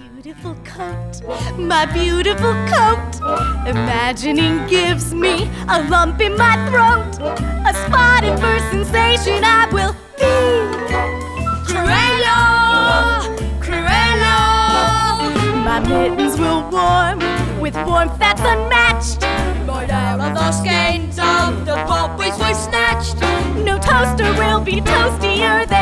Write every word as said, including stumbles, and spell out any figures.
beautiful coat, my beautiful coat. Imagining gives me a lump in my throat. A spotted for sensation I will be. Cruella, Cruella. My mittens will warm with warmth that's unmatched. Right out of the skins of the puppies we snatched. No toaster will be toastier than